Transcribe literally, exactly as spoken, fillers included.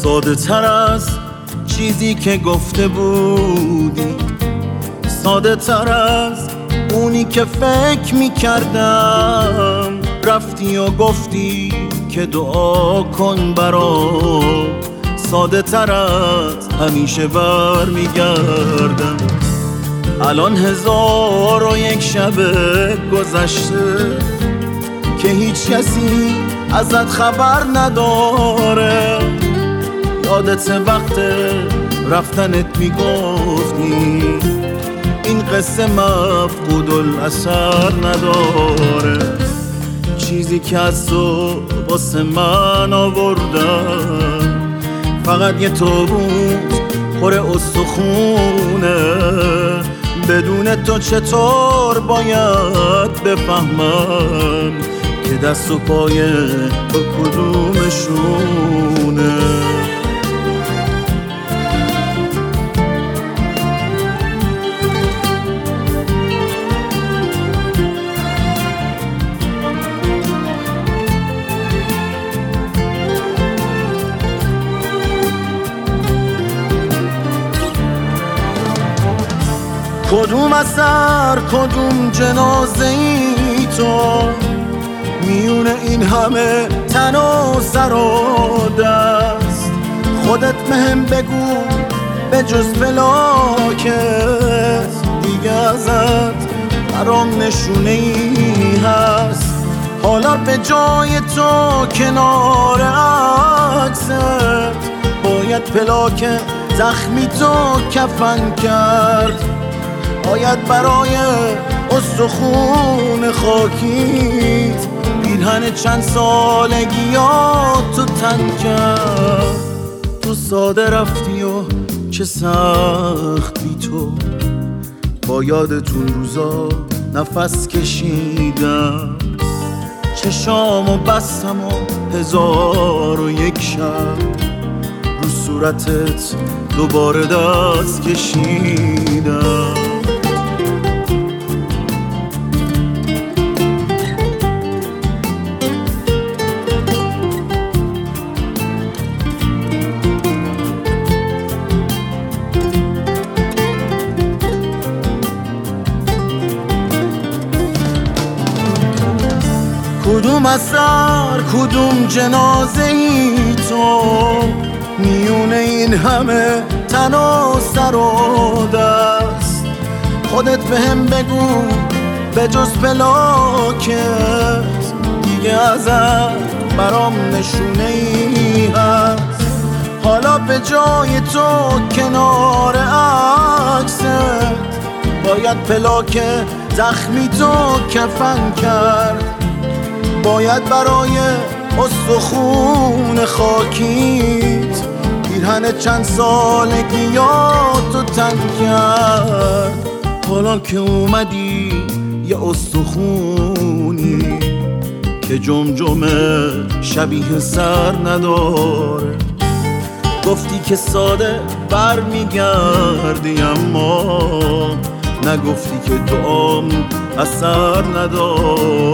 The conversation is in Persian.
ساده تر از چیزی که گفته بودی، ساده تر از اونی که فکر میکردم. رفتی و گفتی که دعا کن برام، ساده تر از همیشه بر میگردم. الان هزار و یک شب گذشته که هیچ کسی ازت خبر نداره. یادت وقت رفتنت میگفتی این قصه مفقود الاثر نداره. چیزی که از تو واسه من آوردم فقط یه تابوت پر استخونه. بدون تو چطور باید بفهمم که دست و پای با کدومشونه؟ کدوم اثر کدوم جنازه ای تو، میون این همه تن و سر و دست. خودت مهم بگو به جز فلاکت دیگه ازت برام نشونه ای هست. حالا به جای تو کنار عکست باید پلاک زخمی تو کفن کرد. باید برای استخون خاکیت پیرهن چند سالگیات تو تن کرد. تو ساده رفتی و چه سخت بی تو، با یادتون روزا نفس کشیدم. چشامو بستم و هزار و یک شب رو صورتت دوباره دست کشیدم. کدوم اثر کدوم جنازه ای تو، میون این همه تن و سر و دست. خودت بهم بگو به جز پلاکت دیگه ازت برام نشونه ای هست. حالا به جای تو کنار عکست باید پلاک زخمی تو کفن کرد. باید برای استخون خاکیت پیرهن چند سالگیاتو تن کرد. حالا که اومدی یه استخونی که جمجمه شبیه سر نداره. گفتی که ساده بر میگردی اما نگفتی که دعام اثر نداره.